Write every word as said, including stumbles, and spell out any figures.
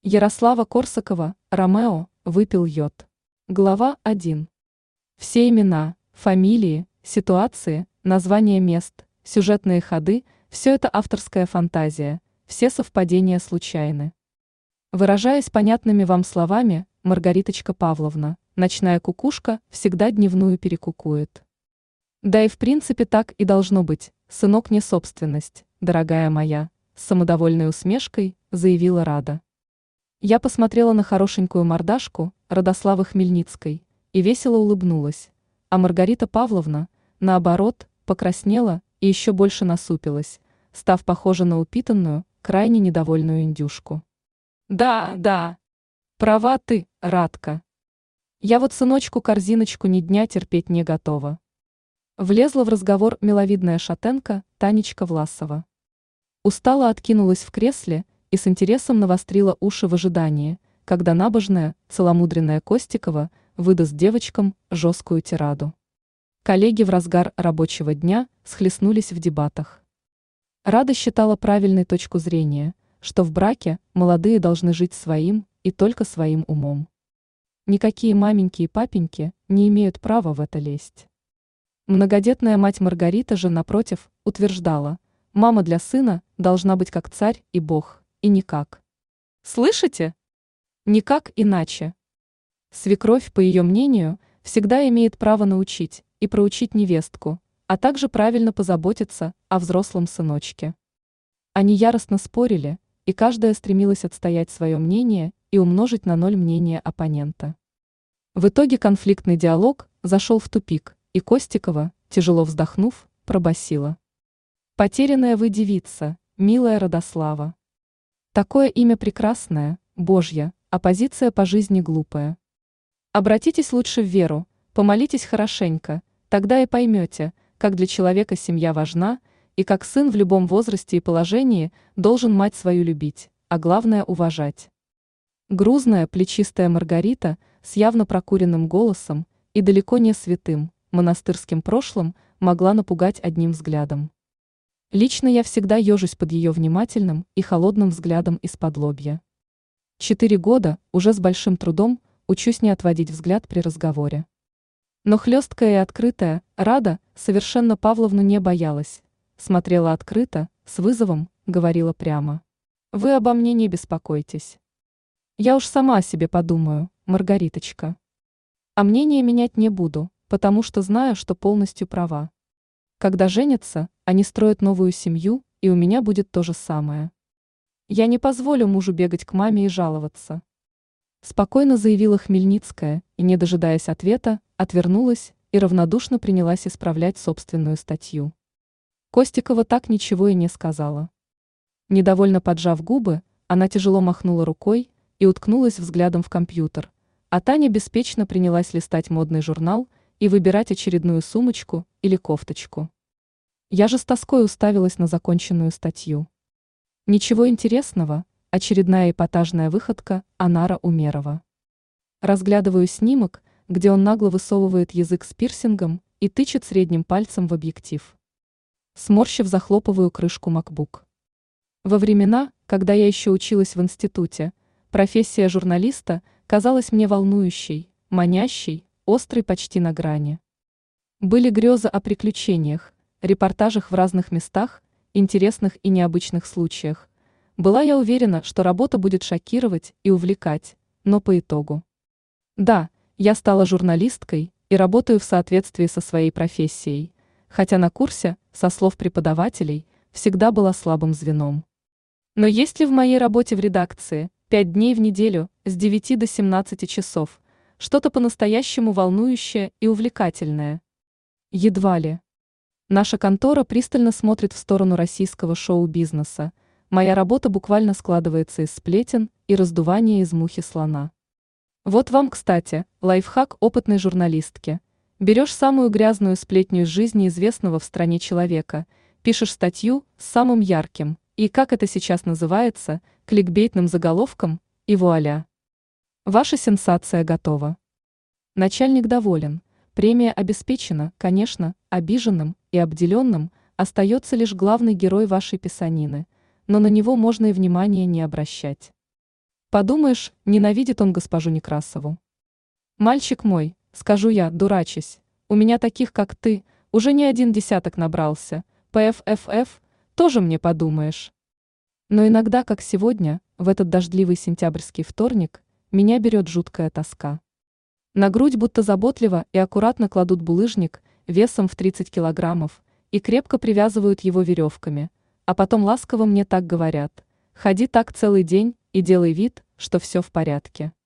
Ярослава Корсакова, Ромео, выпил йод. Глава один. Все имена, фамилии, ситуации, названия мест, сюжетные ходы – все это авторская фантазия, все совпадения случайны. Выражаясь понятными вам словами, Маргариточка Павловна, ночная кукушка всегда дневную перекукует. Да и в принципе так и должно быть, сынок не собственность, дорогая моя, с самодовольной усмешкой заявила Рада. Я посмотрела на хорошенькую мордашку Радославы Хмельницкой и весело улыбнулась, а Маргарита Павловна, наоборот, покраснела и еще больше насупилась, став похожа на упитанную, крайне недовольную индюшку. Да, да, права ты, Радка. Я вот сыночку-корзиночку ни дня терпеть не готова. Влезла в разговор миловидная шатенка Танечка Власова. Устало откинулась в кресле и с интересом навострила уши в ожидании, когда набожная, целомудренная Костикова выдаст девочкам жесткую тираду. Коллеги в разгар рабочего дня схлестнулись в дебатах. Рада считала правильной точку зрения, что в браке молодые должны жить своим и только своим умом. Никакие маменьки и папеньки не имеют права в это лезть. Многодетная мать Маргарита же, напротив, утверждала, мама для сына должна быть как царь и бог, и никак. Слышите? Никак иначе. Свекровь, по ее мнению, всегда имеет право научить и проучить невестку, а также правильно позаботиться о взрослом сыночке. Они яростно спорили, и каждая стремилась отстоять свое мнение и умножить на ноль мнение оппонента. В итоге конфликтный диалог зашел в тупик, и Костикова, тяжело вздохнув, пробасила. «Потерянная вы девица, милая Радослава. Такое имя прекрасное, Божья, а позиция по жизни глупая. Обратитесь лучше в веру, помолитесь хорошенько, тогда и поймете, как для человека семья важна, и как сын в любом возрасте и положении должен мать свою любить, а главное уважать». Грузная, плечистая Маргарита с явно прокуренным голосом и далеко не святым, монастырским прошлым могла напугать одним взглядом. Лично я всегда ежусь под ее внимательным и холодным взглядом из-под лобья. Четыре года уже с большим трудом учусь не отводить взгляд при разговоре. Но хлесткая и открытая Рада совершенно Павловну не боялась, смотрела открыто, с вызовом, говорила прямо. «Вы обо мне не беспокойтесь. Я уж сама о себе подумаю, Маргариточка. А мнение менять не буду, потому что знаю, что полностью права. Когда женятся, они строят новую семью, и у меня будет то же самое. Я не позволю мужу бегать к маме и жаловаться». Спокойно заявила Хмельницкая и, не дожидаясь ответа, отвернулась и равнодушно принялась исправлять собственную статью. Костикова так ничего и не сказала. Недовольно поджав губы, она тяжело махнула рукой и уткнулась взглядом в компьютер, а Таня беспечно принялась листать модный журнал и выбирать очередную сумочку или кофточку. Я же с тоской уставилась на законченную статью. Ничего интересного, очередная эпатажная выходка Анара Умерова. Разглядываю снимок, где он нагло высовывает язык с пирсингом и тычет средним пальцем в объектив. Сморщив, захлопываю крышку MacBook. Во времена, когда я еще училась в институте, профессия журналиста казалась мне волнующей, манящей, острой почти на грани. Были грезы о приключениях, репортажах в разных местах, интересных и необычных случаях. Была я уверена, что работа будет шокировать и увлекать, но по итогу. Да, я стала журналисткой и работаю в соответствии со своей профессией, хотя на курсе, со слов преподавателей, всегда была слабым звеном. Но есть ли в моей работе в редакции, пять дней в неделю, с девяти до семнадцати часов, что-то по-настоящему волнующее и увлекательное? Едва ли. Наша контора пристально смотрит в сторону российского шоу-бизнеса. Моя работа буквально складывается из сплетен и раздувания из мухи слона. Вот вам, кстати, лайфхак опытной журналистки. Берешь самую грязную сплетню из жизни известного в стране человека, пишешь статью с самым ярким, и, как это сейчас называется, кликбейтным заголовком, и вуаля. Ваша сенсация готова. Начальник доволен, премия обеспечена, конечно, обиженным и обделенным остается лишь главный герой вашей писанины, но на него можно и внимания не обращать. Подумаешь, ненавидит он госпожу Некрасову. Мальчик мой, скажу я, дурачась, у меня таких, как ты, уже не один десяток набрался, ПФФФ, тоже мне подумаешь. Но иногда, как сегодня, в этот дождливый сентябрьский вторник, меня берет жуткая тоска. На грудь будто заботливо и аккуратно кладут булыжник весом в тридцать килограммов и крепко привязывают его веревками, а потом ласково мне так говорят: ходи так целый день и делай вид, что все в порядке.